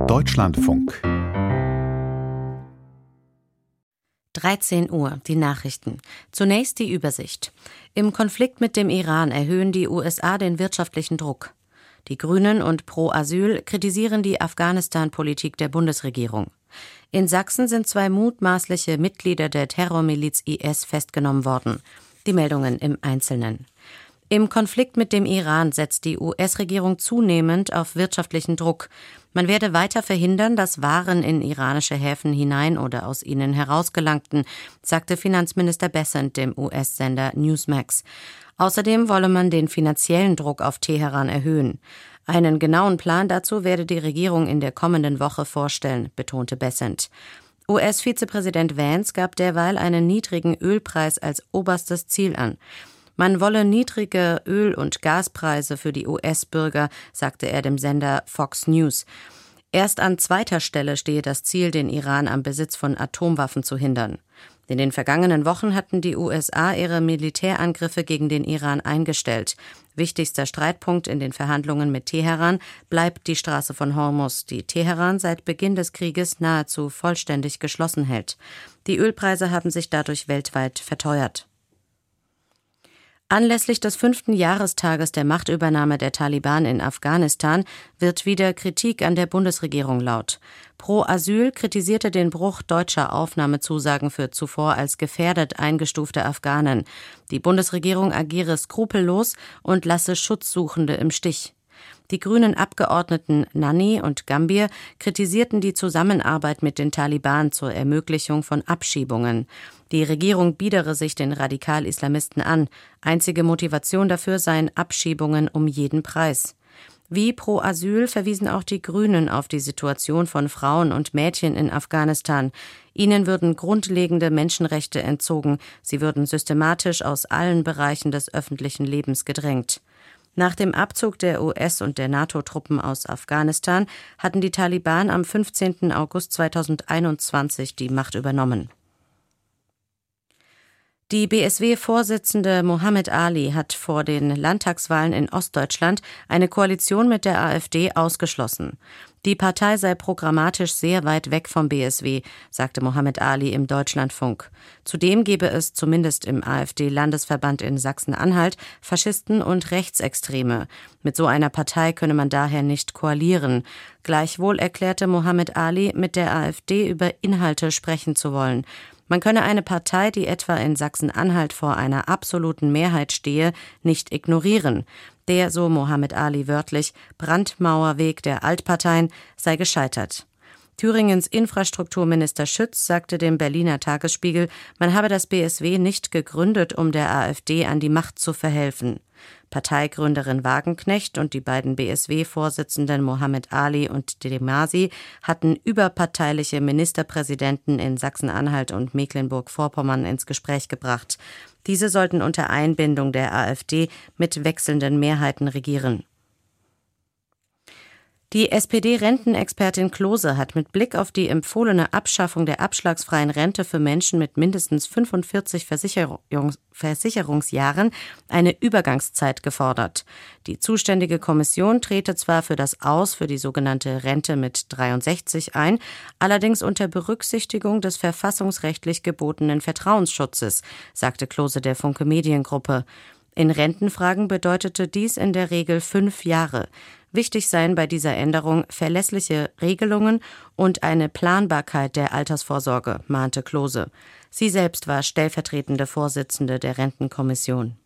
Deutschlandfunk 13 Uhr, die Nachrichten. Zunächst die Übersicht. Im Konflikt mit dem Iran erhöhen die USA den wirtschaftlichen Druck. Die Grünen und Pro Asyl kritisieren die Afghanistan-Politik der Bundesregierung. In Sachsen sind 2 mutmaßliche Mitglieder der Terrormiliz IS festgenommen worden. Die Meldungen im Einzelnen. Im Konflikt mit dem Iran setzt die US-Regierung zunehmend auf wirtschaftlichen Druck. Man werde weiter verhindern, dass Waren in iranische Häfen hinein oder aus ihnen herausgelangten, sagte Finanzminister Bessent dem US-Sender Newsmax. Außerdem wolle man den finanziellen Druck auf Teheran erhöhen. Einen genauen Plan dazu werde die Regierung in der kommenden Woche vorstellen, betonte Bessent. US-Vizepräsident Vance gab derweil einen niedrigen Ölpreis als oberstes Ziel an. Man wolle niedrige Öl- und Gaspreise für die US-Bürger, sagte er dem Sender Fox News. Erst an zweiter Stelle stehe das Ziel, den Iran am Besitz von Atomwaffen zu hindern. In den vergangenen Wochen hatten die USA ihre Militärangriffe gegen den Iran eingestellt. Wichtigster Streitpunkt in den Verhandlungen mit Teheran bleibt die Straße von Hormuz, die Teheran seit Beginn des Krieges nahezu vollständig geschlossen hält. Die Ölpreise haben sich dadurch weltweit verteuert. Anlässlich des 5. Jahrestages der Machtübernahme der Taliban in Afghanistan wird wieder Kritik an der Bundesregierung laut. Pro Asyl kritisierte den Bruch deutscher Aufnahmezusagen für zuvor als gefährdet eingestufte Afghanen. Die Bundesregierung agiere skrupellos und lasse Schutzsuchende im Stich. Die grünen Abgeordneten Nanni und Gambier kritisierten die Zusammenarbeit mit den Taliban zur Ermöglichung von Abschiebungen. Die Regierung biedere sich den Radikal-Islamisten an. Einzige Motivation dafür seien Abschiebungen um jeden Preis. Wie Pro Asyl verwiesen auch die Grünen auf die Situation von Frauen und Mädchen in Afghanistan. Ihnen würden grundlegende Menschenrechte entzogen. Sie würden systematisch aus allen Bereichen des öffentlichen Lebens gedrängt. Nach dem Abzug der US- und der NATO-Truppen aus Afghanistan hatten die Taliban am 15. August 2021 die Macht übernommen. Die BSW-Vorsitzende Mohammed Ali hat vor den Landtagswahlen in Ostdeutschland eine Koalition mit der AfD ausgeschlossen. Die Partei sei programmatisch sehr weit weg vom BSW, sagte Mohammed Ali im Deutschlandfunk. Zudem gebe es zumindest im AfD-Landesverband in Sachsen-Anhalt Faschisten und Rechtsextreme. Mit so einer Partei könne man daher nicht koalieren. Gleichwohl erklärte Mohammed Ali, mit der AfD über Inhalte sprechen zu wollen. Man könne eine Partei, die etwa in Sachsen-Anhalt vor einer absoluten Mehrheit stehe, nicht ignorieren. Der, so Mohammed Ali wörtlich, Brandmauerweg der Altparteien sei gescheitert. Thüringens Infrastrukturminister Schütz sagte dem Berliner Tagesspiegel, man habe das BSW nicht gegründet, um der AfD an die Macht zu verhelfen. Parteigründerin Wagenknecht und die beiden BSW-Vorsitzenden Mohammed Ali und Demasi hatten überparteiliche Ministerpräsidenten in Sachsen-Anhalt und Mecklenburg-Vorpommern ins Gespräch gebracht. Diese sollten unter Einbindung der AfD mit wechselnden Mehrheiten regieren. Die SPD-Rentenexpertin Klose hat mit Blick auf die empfohlene Abschaffung der abschlagsfreien Rente für Menschen mit mindestens 45 Versicherungsjahren eine Übergangszeit gefordert. Die zuständige Kommission trete zwar für das Aus für die sogenannte Rente mit 63 ein, allerdings unter Berücksichtigung des verfassungsrechtlich gebotenen Vertrauensschutzes, sagte Klose der Funke Mediengruppe. In Rentenfragen bedeutete dies in der Regel 5 Jahre. Wichtig seien bei dieser Änderung verlässliche Regelungen und eine Planbarkeit der Altersvorsorge, mahnte Klose. Sie selbst war stellvertretende Vorsitzende der Rentenkommission.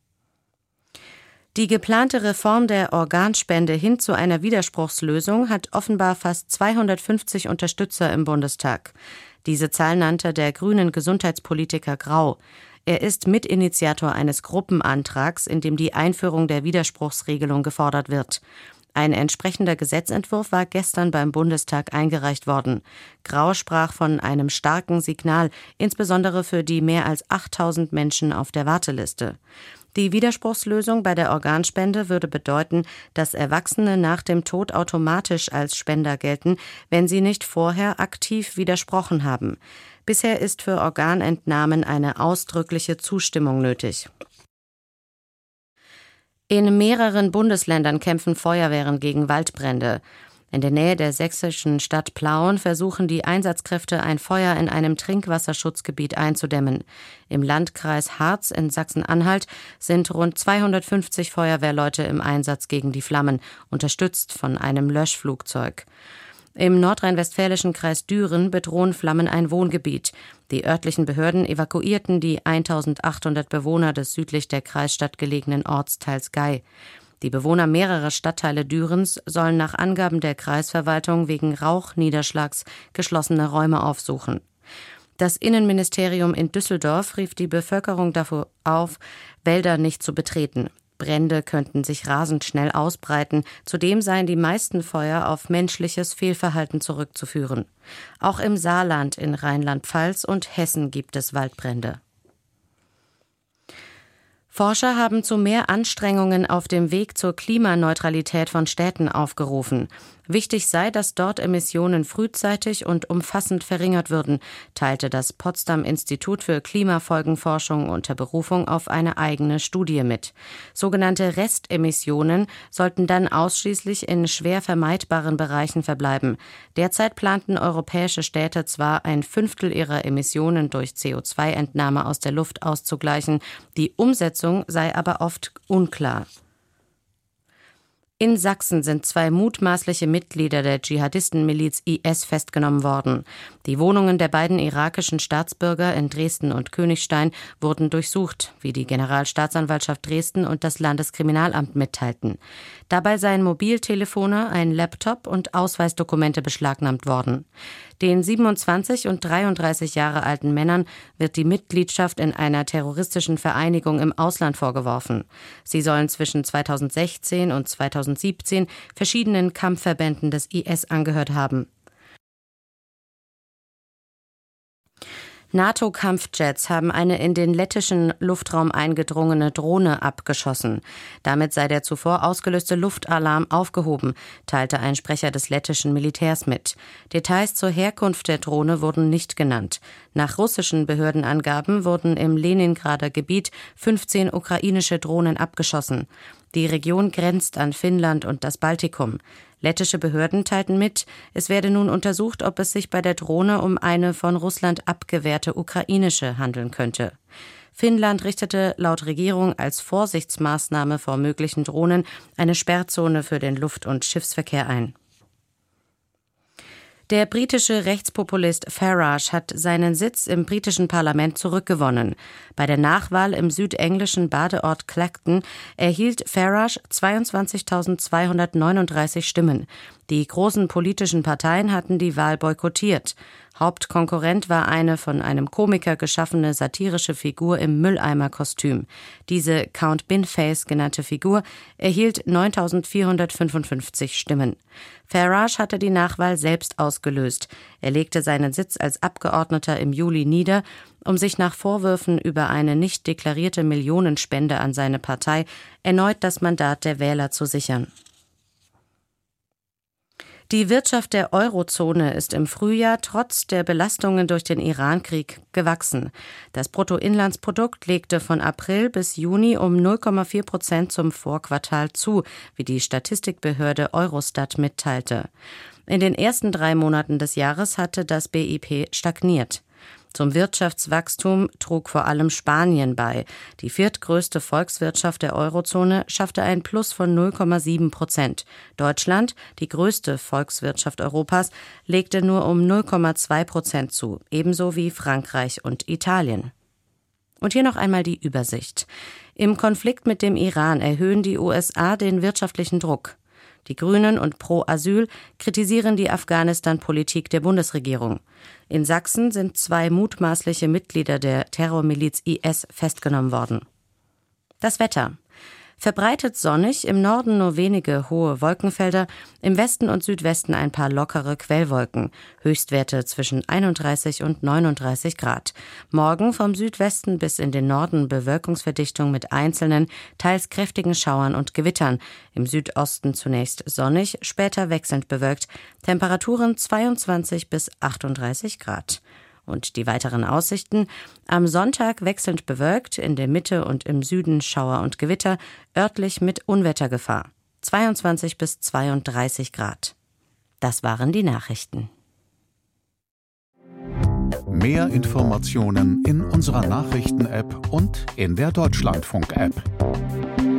Die geplante Reform der Organspende hin zu einer Widerspruchslösung hat offenbar fast 250 Unterstützer im Bundestag. Diese Zahl nannte der grünen Gesundheitspolitiker Grau. Er ist Mitinitiator eines Gruppenantrags, in dem die Einführung der Widerspruchsregelung gefordert wird. Ein entsprechender Gesetzentwurf war gestern beim Bundestag eingereicht worden. Grau sprach von einem starken Signal, insbesondere für die mehr als 8.000 Menschen auf der Warteliste. Die Widerspruchslösung bei der Organspende würde bedeuten, dass Erwachsene nach dem Tod automatisch als Spender gelten, wenn sie nicht vorher aktiv widersprochen haben. Bisher ist für Organentnahmen eine ausdrückliche Zustimmung nötig. In mehreren Bundesländern kämpfen Feuerwehren gegen Waldbrände. In der Nähe der sächsischen Stadt Plauen versuchen die Einsatzkräfte, ein Feuer in einem Trinkwasserschutzgebiet einzudämmen. Im Landkreis Harz in Sachsen-Anhalt sind rund 250 Feuerwehrleute im Einsatz gegen die Flammen, unterstützt von einem Löschflugzeug. Im nordrhein-westfälischen Kreis Düren bedrohen Flammen ein Wohngebiet. Die örtlichen Behörden evakuierten die 1800 Bewohner des südlich der Kreisstadt gelegenen Ortsteils Gei. Die Bewohner mehrerer Stadtteile Dürens sollen nach Angaben der Kreisverwaltung wegen Rauchniederschlags geschlossene Räume aufsuchen. Das Innenministerium in Düsseldorf rief die Bevölkerung dafür auf, Wälder nicht zu betreten. Brände könnten sich rasend schnell ausbreiten. Zudem seien die meisten Feuer auf menschliches Fehlverhalten zurückzuführen. Auch im Saarland, in Rheinland-Pfalz und Hessen gibt es Waldbrände. Forscher haben zu mehr Anstrengungen auf dem Weg zur Klimaneutralität von Städten aufgerufen. Wichtig sei, dass dort Emissionen frühzeitig und umfassend verringert würden, teilte das Potsdam-Institut für Klimafolgenforschung unter Berufung auf eine eigene Studie mit. Sogenannte Restemissionen sollten dann ausschließlich in schwer vermeidbaren Bereichen verbleiben. Derzeit planten europäische Städte zwar, ein Fünftel ihrer Emissionen durch CO2-Entnahme aus der Luft auszugleichen, die Umsetzung sei aber oft unklar. In Sachsen sind 2 mutmaßliche Mitglieder der Dschihadistenmiliz IS festgenommen worden. Die Wohnungen der beiden irakischen Staatsbürger in Dresden und Königstein wurden durchsucht, wie die Generalstaatsanwaltschaft Dresden und das Landeskriminalamt mitteilten. Dabei seien Mobiltelefone, ein Laptop und Ausweisdokumente beschlagnahmt worden. Den 27 und 33 Jahre alten Männern wird die Mitgliedschaft in einer terroristischen Vereinigung im Ausland vorgeworfen. Sie sollen zwischen 2016 und 2017 verschiedenen Kampfverbänden des IS angehört haben. NATO-Kampfjets haben eine in den lettischen Luftraum eingedrungene Drohne abgeschossen. Damit sei der zuvor ausgelöste Luftalarm aufgehoben, teilte ein Sprecher des lettischen Militärs mit. Details zur Herkunft der Drohne wurden nicht genannt. Nach russischen Behördenangaben wurden im Leningrader Gebiet 15 ukrainische Drohnen abgeschossen. Die Region grenzt an Finnland und das Baltikum. Lettische Behörden teilten mit, es werde nun untersucht, ob es sich bei der Drohne um eine von Russland abgewehrte ukrainische handeln könnte. Finnland richtete laut Regierung als Vorsichtsmaßnahme vor möglichen Drohnen eine Sperrzone für den Luft- und Schiffsverkehr ein. Der britische Rechtspopulist Farage hat seinen Sitz im britischen Parlament zurückgewonnen. Bei der Nachwahl im südenglischen Badeort Clacton erhielt Farage 22.239 Stimmen. Die großen politischen Parteien hatten die Wahl boykottiert. Hauptkonkurrent war eine von einem Komiker geschaffene satirische Figur im Mülleimerkostüm. Diese Count Binface genannte Figur erhielt 9.455 Stimmen. Farage hatte die Nachwahl selbst ausgelöst. Er legte seinen Sitz als Abgeordneter im Juli nieder, um sich nach Vorwürfen über eine nicht deklarierte Millionenspende an seine Partei erneut das Mandat der Wähler zu sichern. Die Wirtschaft der Eurozone ist im Frühjahr trotz der Belastungen durch den Irankrieg gewachsen. Das Bruttoinlandsprodukt legte von April bis Juni um 0,4% zum Vorquartal zu, wie die Statistikbehörde Eurostat mitteilte. In den ersten 3 Monaten des Jahres hatte das BIP stagniert. Zum Wirtschaftswachstum trug vor allem Spanien bei. Die viertgrößte Volkswirtschaft der Eurozone schaffte ein Plus von 0,7%. Deutschland, die größte Volkswirtschaft Europas, legte nur um 0,2% zu, ebenso wie Frankreich und Italien. Und hier noch einmal die Übersicht. Im Konflikt mit dem Iran erhöhen die USA den wirtschaftlichen Druck. Die Grünen und Pro Asyl kritisieren die Afghanistan-Politik der Bundesregierung. In Sachsen sind 2 mutmaßliche Mitglieder der Terrormiliz IS festgenommen worden. Das Wetter. Verbreitet sonnig, im Norden nur wenige hohe Wolkenfelder, im Westen und Südwesten ein paar lockere Quellwolken, Höchstwerte zwischen 31 und 39 Grad. Morgen vom Südwesten bis in den Norden Bewölkungsverdichtung mit einzelnen, teils kräftigen Schauern und Gewittern, im Südosten zunächst sonnig, später wechselnd bewölkt, Temperaturen 22 bis 38 Grad. Und die weiteren Aussichten: am Sonntag wechselnd bewölkt, in der Mitte und im Süden Schauer und Gewitter, örtlich mit Unwettergefahr. 22 bis 32 Grad. Das waren die Nachrichten. Mehr Informationen in unserer Nachrichten-App und in der Deutschlandfunk-App.